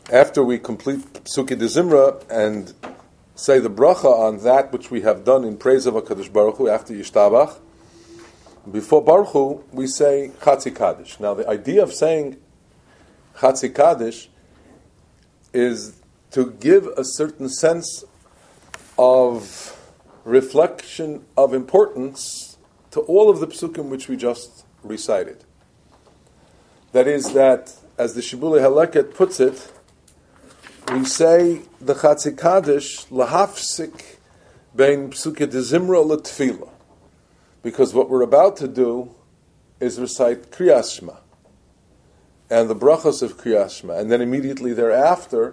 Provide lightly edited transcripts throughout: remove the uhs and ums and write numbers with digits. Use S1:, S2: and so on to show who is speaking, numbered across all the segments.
S1: After we complete Psukei de Zimra and say the bracha on that which we have done in praise of HaKadosh Baruch Hu after Yishtabach, before Baruch Hu, we say Chatzi Kaddish. Now, the idea of saying Chatzi Kaddish is to give a certain sense of reflection of importance to all of the psukim which we just recited. That is that, as the Shibbolei Haleket puts it, we say the Chatzi Kaddish lahafsik bein psukei de Zimra letfila, because what we're about to do is recite Kriyas Shema and the brachos of Kriyas Shema, and then immediately thereafter,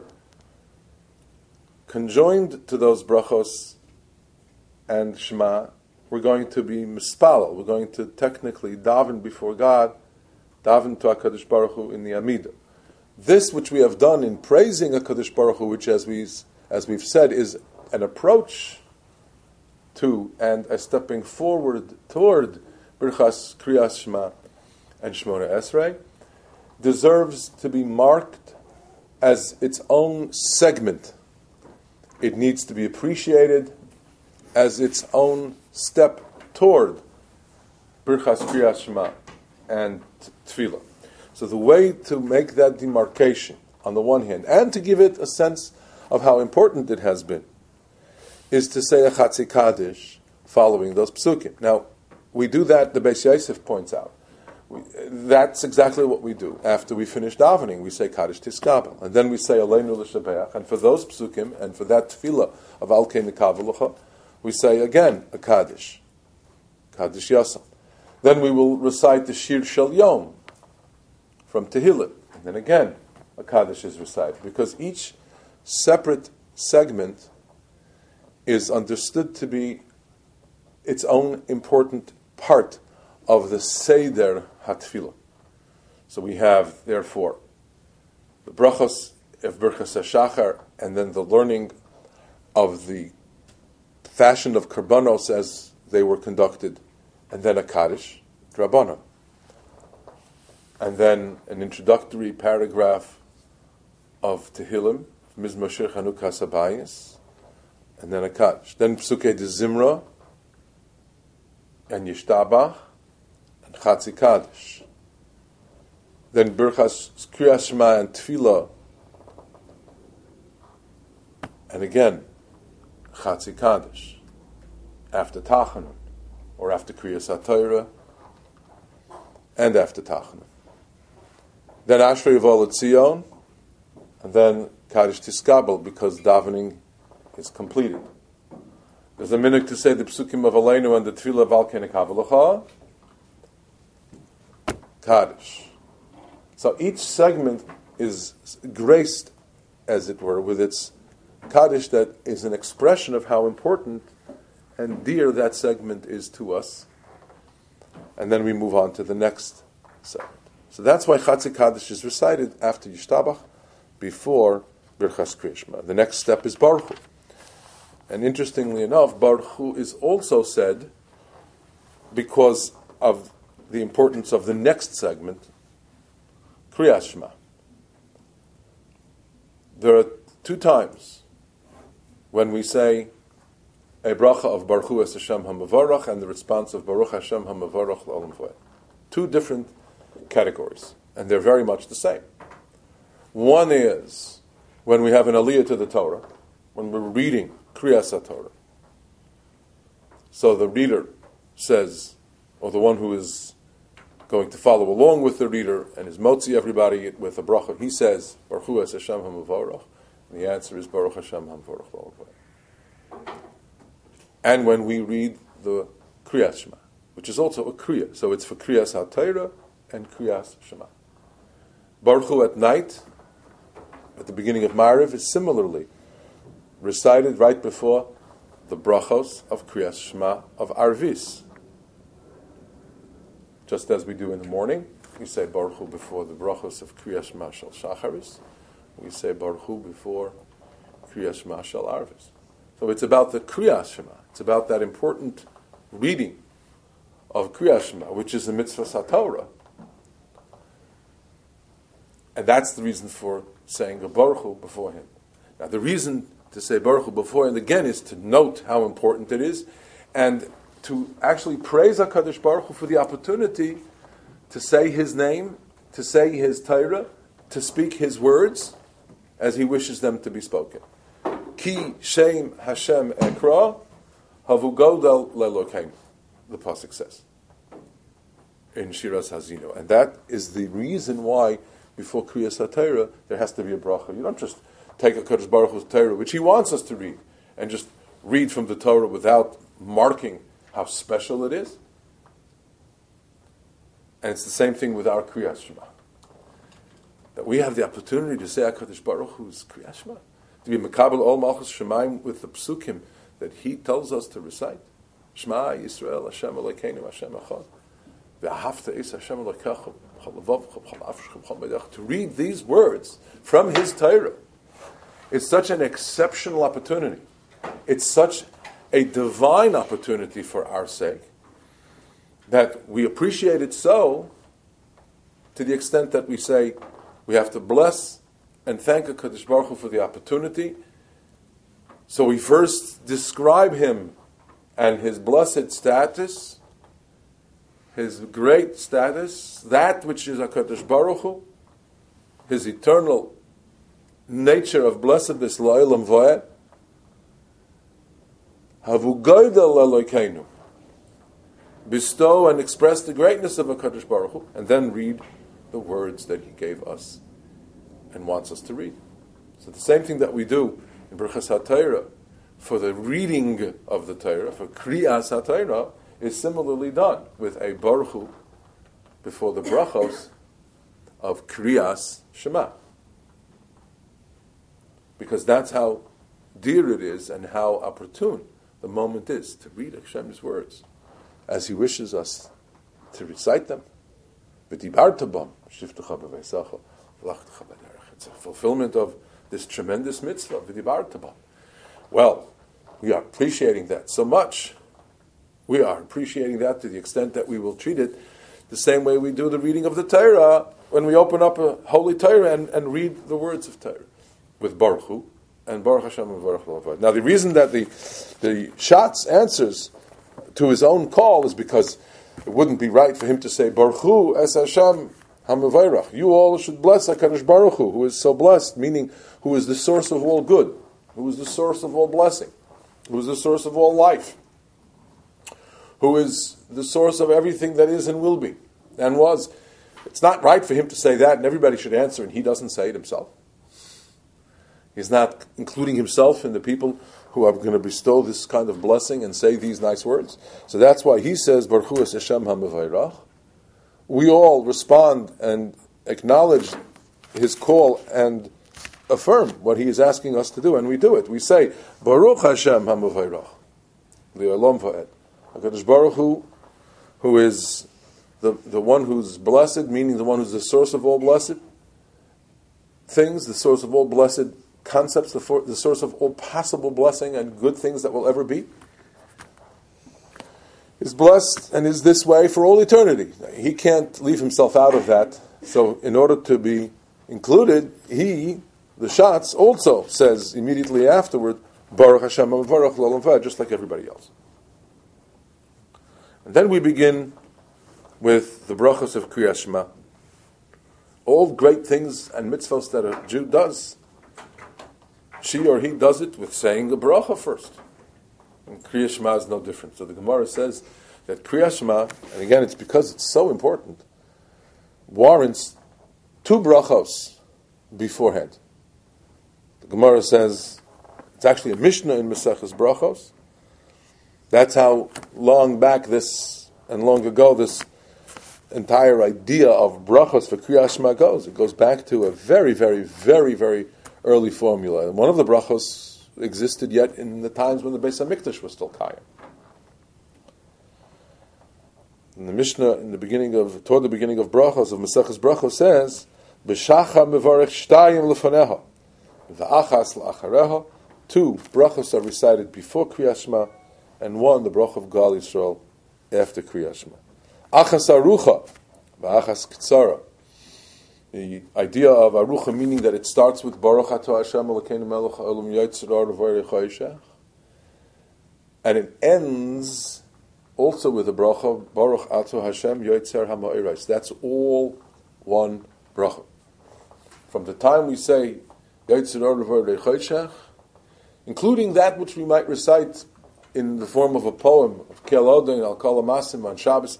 S1: conjoined to those brachos and Shema, we're going to be mispalel. We're going to technically daven before God, daven to HaKadosh Baruch Hu in the Amidah. This which we have done in praising HaKadosh Baruch Hu, which as we've said is an approach to and a stepping forward toward Birchas Kriyas Shema and Shemona Esrei, deserves to be marked as its own segment. It needs to be appreciated as its own step toward Birchas Kriyas Shema and Tefillah. So the way to make that demarcation, on the one hand, and to give it a sense of how important it has been, is to say a Chatzi Kaddish following those psukim. Now, we do that, the Beis Yosef points out. That's exactly what we do. After we finish davening, we say Kaddish Tiskabel. And then we say Aleinu L'Shabeach. And for those psukim, and for that tefillah of Al Kei Nekavelucha, we say again a Kaddish. Kaddish Yasam. Then we will recite the Shir Shel Yom from Tehillim. And then again, a Kaddish is recited. Because each separate segment is understood to be its own important part of the Seder HaTfilah. So we have, therefore, the brachos of Birchas HaShachar, and then the learning of the fashion of Karbanos as they were conducted, and then a Kaddish, Drabanan. And then an introductory paragraph of Tehillim, Mizmor Shir Chanukas Habayis, and then a Kaddish. Then Psukei de Zimra, and Yishtabach, and Chatzi Kaddish. Then Birchas Kriyas Shema and Tefillah, and again, Chatzi Kaddish, after Tachanun, or after Kriyas HaTorah, and after Tachanun. Then Ashrei Yivol Tzion, and then Kaddish Tiskabel, because davening is completed. There's a minute to say the psukim of Aleinu and the Tefillah of Al Kei Nekavelucha, Kaddish. So each segment is graced, as it were, with its Kaddish that is an expression of how important and dear that segment is to us. And then we move on to the next segment. So that's why Chatzi Kaddish is recited after Yishtabach, before Birchas Kriyas Shema. The next step is Baruch Hu. And interestingly enough, Baruch Hu is also said because of the importance of the next segment, Kriyas Shema. There are two times when we say a bracha of Baruch Hu es Hashem HaMavarach and the response of Baruch Hashem HaMavarach L'Olam V'ed. Two different categories, and they're very much the same. One is when we have an aliyah to the Torah, when we're reading Kriyas HaTorah. So the reader says, or the one who is going to follow along with the reader and is motzi everybody with a bracha, he says, Baruch Hu es Hashem HaMavarach, and the answer is Baruch Hashem HaMavarach L'Olam V'ed. And when we read the Kriyas Shema, which is also a Kriya, so it's for Kriyas HaTorah and Kriyas Shema. Baruch Hu at night, at the beginning of Ma'ariv, is similarly recited right before the brachos of Kriyas Shema of Arvis. Just as we do in the morning, we say Baruch Hu before the brachos of Kriyas Shema Shel Shacharis. We say Baruch Hu before Kriyas Shema Shel Arvis. So it's about the Kriyas Shema. It's about that important reading of Kriyas Shema, which is the mitzvah HaTorah. And that's the reason for saying a Baruch Hu before him. Now the reason to say Baruch Hu before, and again, is to note how important it is, and to actually praise HaKadosh Baruch Hu for the opportunity to say His name, to say His Torah, to speak His words as He wishes them to be spoken. Ki Shem Hashem Ekra Havu Godel Lelokein, the pasuk says in Shiras Hazino, and that is the reason why before Kriyas HaTorah there has to be a bracha. You don't just take a HaKadosh Baruch Hu's Torah, which He wants us to read, and just read from the Torah without marking how special it is. And it's the same thing with our Kriyas Shema. That we have the opportunity to say HaKadosh Baruch Hu's Kriyas Shema, to be Mekabel Ol Malchus Shemaim with the psukim that He tells us to recite. Shema Yisrael Hashem Elokeinu Hashem Echad. Ve'ahavta es Hashem Elokecha b'chol levavcha b'chol nafshecha b'chol meidach. To read these words from His Torah, it's such an exceptional opportunity. It's such a divine opportunity for our sake that we appreciate it so to the extent that we say we have to bless and thank HaKadosh Baruch Hu for the opportunity. So we first describe Him and His blessed status, His great status, that which is HaKadosh Baruch Hu, His eternal nature of blessedness, La'olam Va'ed, Havu Godel Elokeinu, bestow and express the greatness of HaKadosh Baruch Hu, and then read the words that He gave us and wants us to read. So the same thing that we do in Birchas HaTorah for the reading of the Torah, for Kriyas HaTorah, is similarly done with a Baruch Hu before the brachos of Kriyas Shema. Because that's how dear it is and how opportune the moment is to read Hashem's words as He wishes us to recite them. It's a fulfillment of this tremendous mitzvah. Well, we are appreciating that so much. We are appreciating that to the extent that we will treat it the same way we do the reading of the Torah when we open up a holy Torah and read the words of Torah with Baruch Hu and Baruch Hashem and Baruch Hu. Now the reason that the Shatz answers to his own call is because it wouldn't be right for him to say Baruch Hu es Hashem HaMevayrach. You all should bless HaKadosh Baruch Hu, who is so blessed, meaning who is the source of all good, who is the source of all blessing, who is the source of all life, who is the source of everything that is and will be and was. It's not right for him to say that and everybody should answer and he doesn't say it himself. He's not including himself in the people who are going to bestow this kind of blessing and say these nice words. So that's why he says, Baruch Hu es Hashem HaMevayrach. We all respond and acknowledge his call and affirm what he is asking us to do, and we do it. We say, Baruch Hashem HaMevayrach, Li'olam Va'ed. HaKadosh Baruch Hu, who is the one who's blessed, meaning the one who's the source of all blessed things, the source of all blessed concepts, the source of all possible blessing and good things that will ever be, is blessed and is this way for all eternity. He can't leave himself out of that. So in order to be included, he, the Shatz, also says immediately afterward, Baruch Hashem HaMevayrach L'olam Va'ed, just like everybody else. And then we begin with the brachos of Kriyas Shema. All great things and mitzvahs that a Jew does, she or he does it with saying a bracha first. And Kriyas Shema is no different. So the Gemara says that Kriyas Shema, and again it's because it's so important, warrants two brachos beforehand. The Gemara says, it's actually a Mishnah in Maseches Brachos. That's how long back this, and long ago, this entire idea of brachos for Kriyas Shema goes. It goes back to a very, very, very, very early formula. And one of the brachos existed yet in the times when the Beis HaMikdash was still Kayim. In the Mishnah, toward the beginning of brachos, of Maseches Brachos says, B'shacha mevarech shtayim lefaneha, v'achas la'achareha. Two brachos are recited before Kriyas Shema, and one, the bracha of Gal Yisrael, after Kriyas Shema. Achas arucha, v'achas ktsara. the idea of Arucha, meaning that it starts with Baruch Atah Hashem Elokeinu melech haolam yotzer ha'or v'orei choshech, and it ends also with the bracha Baruch Atah Hashem Yotzer HaMa'oros. That's all one bracha. From the time we say Yotzer ha'or v'orei choshech, including that which we might recite in the form of a poem of Kel Odin Al Kol HaMasim on Shabbos,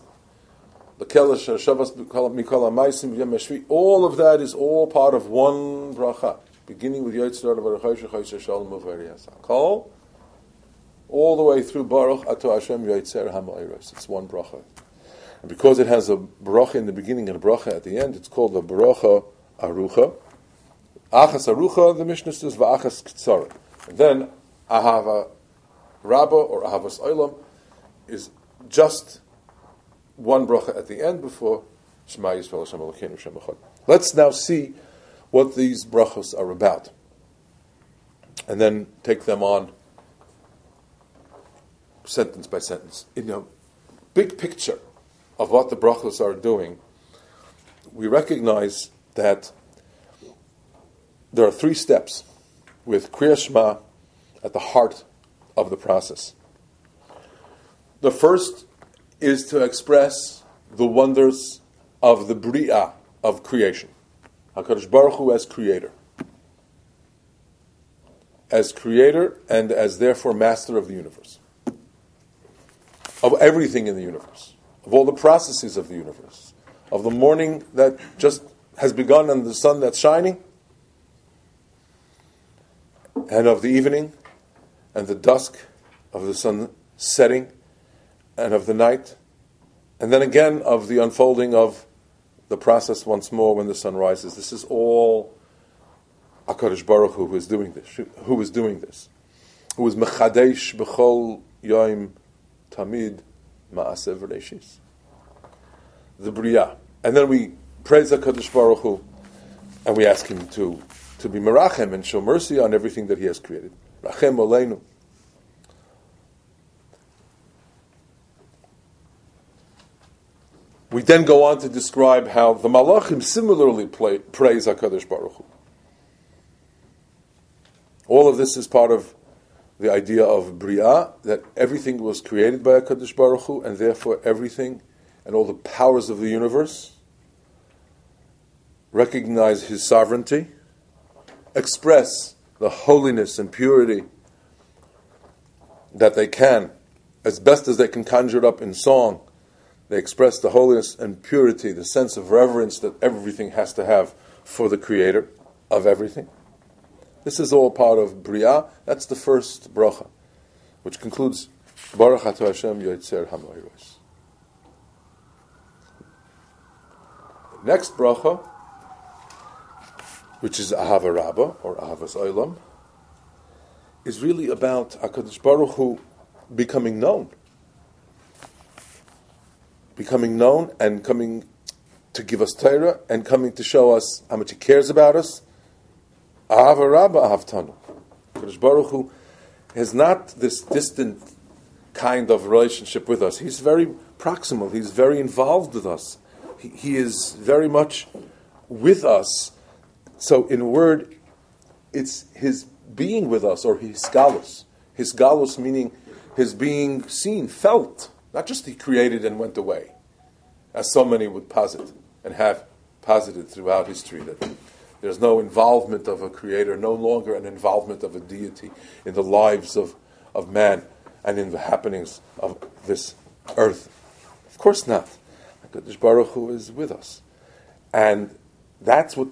S1: all of that is all part of one bracha, beginning with Yotzer ha'or v'orei choshech Shalom Uveri Hasakol, all the way through Baruch Atah Hashem Yotzer HaMa'oros. It's one bracha. And because it has a bracha in the beginning and a bracha at the end, it's called the bracha Arucha. Achas Arucha, the Mishnah says, V'achas Ktsara. And then Ahava Rabbah or Ahavas Olam is just one bracha at the end before Shema Yisrael Hashem Elokeinu Shem Echad. Let's now see what these brachos are about, and then take them on sentence by sentence. In a big picture of what the brachos are doing, we recognize that there are 3 steps with Kriyas Shema at the heart of the process. The first is to express the wonders of the Bria, of creation. HaKadosh Baruch Hu as creator. As creator and as therefore master of the universe. Of everything in the universe. Of all the processes of the universe. Of the morning that just has begun and the sun that's shining. And of the evening and the dusk of the sun setting and of the night, and then again of the unfolding of the process once more when the sun rises. This is all HaKadosh Baruch Hu who is doing this. Who is mechadesh b'chol yoim tamid ma'aseh v'reishis. The Bria. And then we praise HaKadosh Baruch Hu and we ask him to be merachem and show mercy on everything that he has created. Rachem oleinu. We then go on to describe how the Malachim similarly praise HaKadosh Baruch Hu. All of this is part of the idea of Bria, that everything was created by HaKadosh Baruch Hu, and therefore everything and all the powers of the universe recognize his sovereignty, express the holiness and purity that they can, as best as they can conjure up in song. They express the holiness and purity, the sense of reverence that everything has to have for the creator of everything. This is all part of Bria. That's the first bracha, which concludes Baruch Atah Hashem Yotzer HaMa'oros. Next bracha, which is Ahava Rabbah or Ahavas Olam, is really about HaKadosh Baruch Hu becoming known. Becoming known and coming to give us Torah and coming to show us how much he cares about us. Ahava Rabbah Ahavtanu. HaKadosh Baruch Hu has not this distant kind of relationship with us. He's very proximal. He's very involved with us. He is very much with us. So in a word, it's his being with us, or his galus. His galus meaning his being seen, felt. Not just he created and went away, as so many would posit and have posited throughout history, that there's no involvement of a creator, no longer an involvement of a deity in the lives of man and in the happenings of this earth. Of course not. HaKadosh Baruch Hu is with us. And that is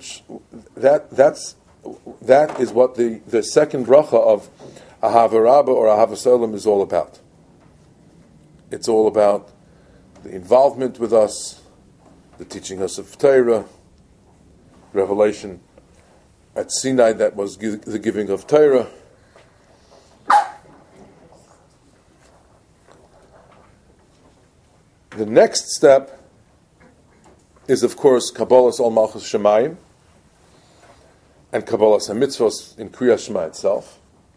S1: what the second bracha of Ahava Rabbah or Ahavas Olam is all about. It's all about the involvement with us, the teaching us of Torah, revelation at Sinai that was the giving of Torah. The next step is, of course, Kabbalas Ol Malchus Shemayim and Kabbalas HaMitzvos in Kriyas Shema itself.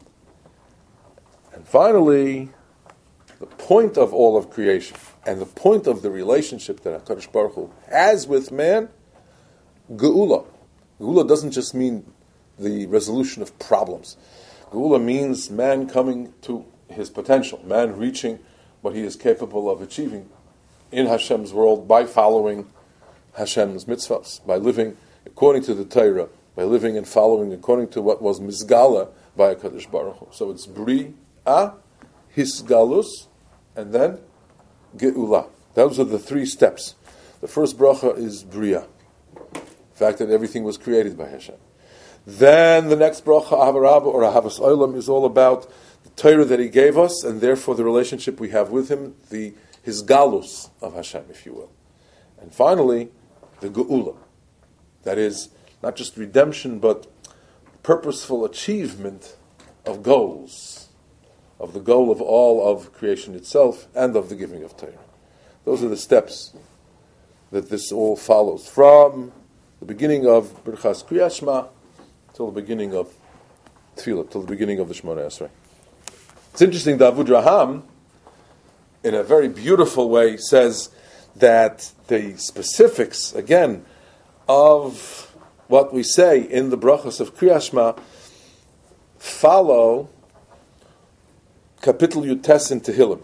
S1: And finally, the point of all of creation and the point of the relationship that HaKadosh Baruch Hu has with man Geula. Geula doesn't just mean the resolution of problems. Geula means man coming to his potential, man reaching what he is capable of achieving in Hashem's world by following Hashem's mitzvahs, by living according to the Torah, by living and following according to what was Mizgala by HaKadosh Baruch Hu. So it's Bri'ah, Hisgalus, and then Geula. Those are the three steps. The first bracha is Bri'ah, the fact that everything was created by Hashem. Then the next bracha, Ahavarabba or Ahavas Olam, is all about the Torah that He gave us, and therefore the relationship we have with Him, His galus of Hashem, if you will. And finally, the Geula. That is, not just redemption, but purposeful achievement of goals, of the goal of all of creation itself, and of the giving of Torah. Those are the steps that this all follows, from the beginning of Birchas Kriyas Shema till the beginning of Tefillah, till the beginning of the Shemona Esrei. It's interesting, the Avud Raham, in a very beautiful way, says that the specifics, again, of what we say in the brachos of Kriyas Shema follow Kapitel Yutes in Tehillim,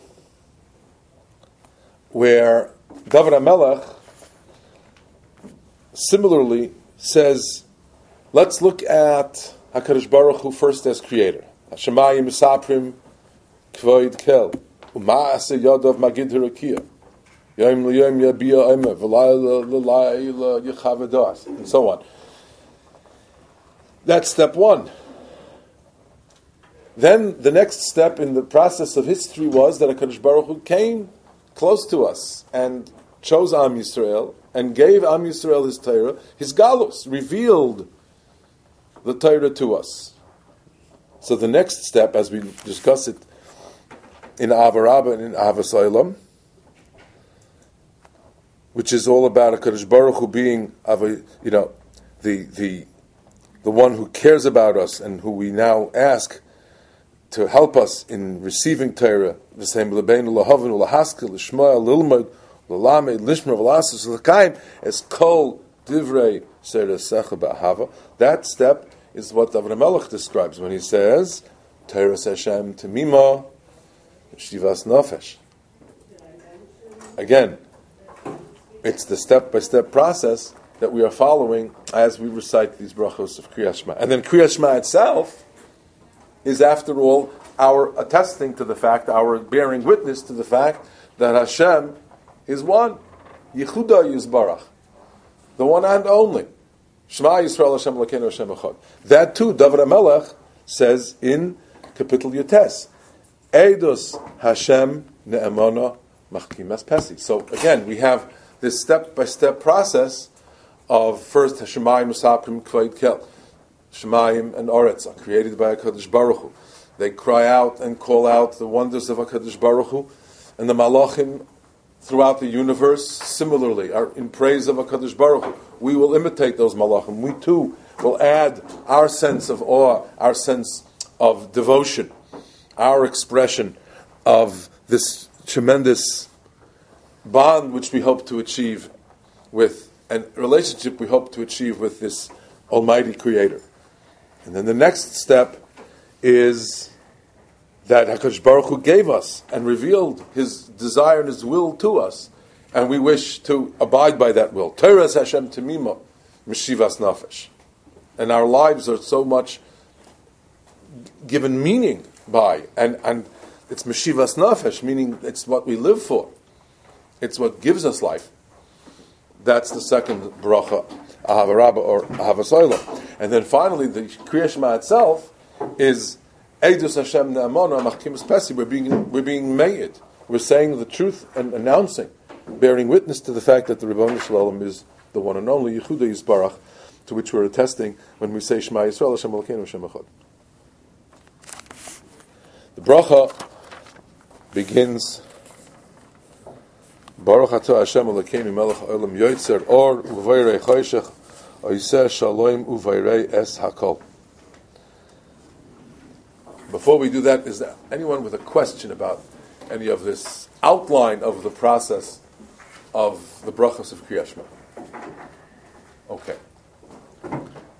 S1: where David HaMelech similarly says, let's look at HaKadosh Baruch Hu first as creator. Hashemayim Misaprim Kvoid Kel U'ma'ase Yadav Magid Hirakia Yom L'yom Yabia Omer V'layla L'layla Yechavedas, and so on. That's step one. Then the next step in the process of history was that HaKadosh Baruch Hu came close to us and chose Am Yisrael and gave Am Yisrael His Torah, His Galus, revealed the Torah to us. So the next step, as we discuss it in Ahavarabba and in Ahavas Olam, which is all about HaKadosh Baruch Hu being, the one who cares about us and who we now ask to help us in receiving Torah, the same Lebeinu Lahavinu Lahaskel Lishmoya Lilmod Lalamed Lishmer Velasus Lakaim as Kol Divrei Seresecha Ba'Hava. That step is what David HaMelech describes when he says Torah Hashem Temima Shivas Nafesh. Again, it's the step-by-step process that we are following as we recite these brachos of Kriyas Shema. And then Kriyas Shema itself is, after all, our attesting to the fact, our bearing witness to the fact that Hashem is one. Yechuda Yizbarach. The one and only. Shema Yisrael Hashem Elokeinu Hashem Echad. That too, David HaMelech says in Kapitel Yutes. Eidos Hashem Ne'emana Machkimas Pesi. So again, we have this step-by-step process of first Hashemayim Musaprim Kvoid Kel. Shemayim and Oretz are created by HaKadosh Baruch Hu. They cry out and call out the wonders of HaKadosh Baruch Hu, and the Malachim throughout the universe similarly are in praise of HaKadosh Baruch Hu. We will imitate those Malachim. We too will add our sense of awe, our sense of devotion, our expression of this tremendous bond which we hope to achieve with, and relationship we hope to achieve with this Almighty Creator. And then the next step is that HaKadosh Baruch Hu gave us and revealed His desire and His will to us, and we wish to abide by that will. Torah Hashem Temima Meshivas Nafesh. And our lives are so much given meaning by, and it's Meshivas Nafesh, meaning it's what we live for. It's what gives us life. That's the second bracha, Ahavarabba or Ahavas Olam. And then finally, the Kriyas Shema itself is Eidus Hashem Ne'amona Machkimas Pesi. We're being made. We're saying the truth and announcing, bearing witness to the fact that the Ribono Shel Olam is the one and only Yehuda Yisbarach, to which we're attesting when we say Shema Yisrael Hashem Elokeinu Hashem Echad. The bracha begins Baruch atah Hashem Elokeinu melech haolam yotzer or uvayrei choshech oiseh shalom uvayrei es hakol. Before we do that, is there anyone with a question about any of this outline of the process of the brachos of Kriyas Shema? Okay.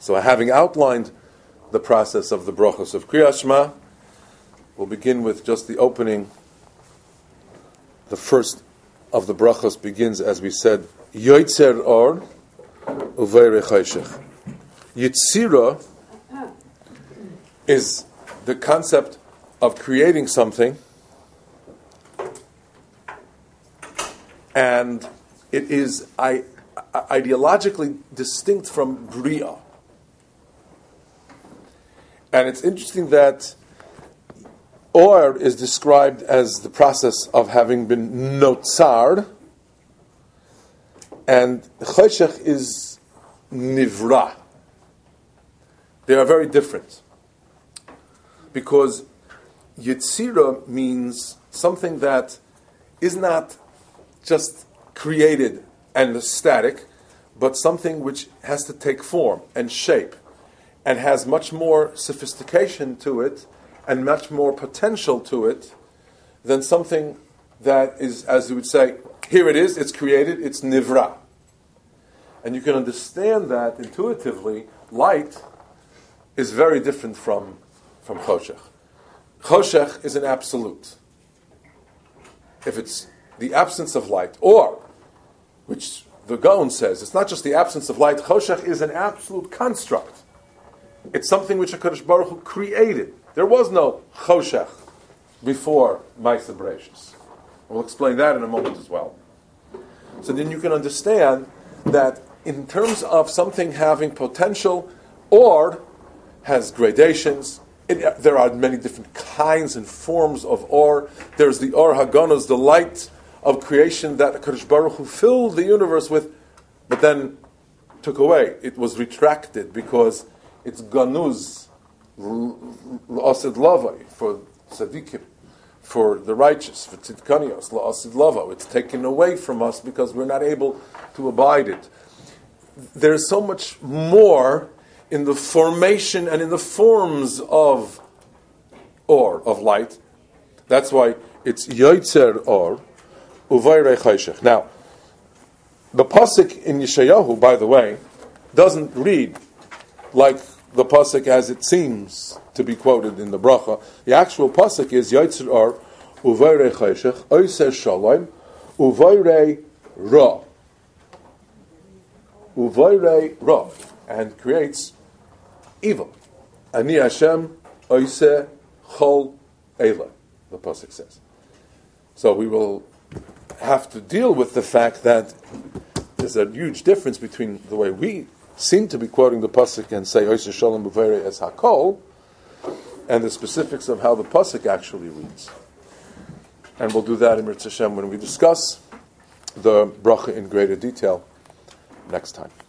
S1: So having outlined the process of the brachos of Kriyas Shema, we'll begin with just the opening. The first of the brachos begins, as we said, Yoitzer Or Uveirei Chayshech. Yitzira is the concept of creating something, and it is ideologically distinct from Bria. And it's interesting that Or is described as the process of having been notzar, and Chayshech is nivra. They are very different. Because Yetzira means something that is not just created and static, but something which has to take form and shape, and has much more sophistication to it, and much more potential to it, than something that is, as we would say, here it is, it's created, it's nivra. And you can understand that intuitively. Light is very different from Choshech. Choshech is an absolute. If it's the absence of light, or, which the Gaon says, it's not just the absence of light, Choshech is an absolute construct. It's something which HaKadosh Baruch Hu created. There was no Choshech before Ma'aseh Bereishis. We'll explain that in a moment as well. So then you can understand that in terms of something having potential, Or has gradations. There are many different kinds and forms of Or. There's the Or Haganos, the light of creation that HaKadosh Baruch Hu filled the universe with, but then took away. It was retracted because it's Ganuz, L'Asid Lavai, for Tzadikim, for the righteous, for Tzidkanios, L'Asid Lavo. It's taken away from us because we're not able to abide it. There's so much more in the formation and in the forms of Or, of light. That's why it's Yoitzer Or, Uvayrei Chayshech. Now, the pasuk in Yeshayahu, by the way, doesn't read like the pasuk as it seems to be quoted in the bracha. The actual pasuk is Yoitzer Or, Uvayrei Chayshech, Oiser Shalom, Uvayrei Ra. Uvayrei Ra, and creates evil. Ani Hashem Oiseh Chol Eila, the pasuk says. So we will have to deal with the fact that there's a huge difference between the way we seem to be quoting the pasuk and say Oiseh Shalom Uvayrei Es Hakol, and the specifics of how the pasuk actually reads. And we'll do that in Mirz Hashem when we discuss the bracha in greater detail next time.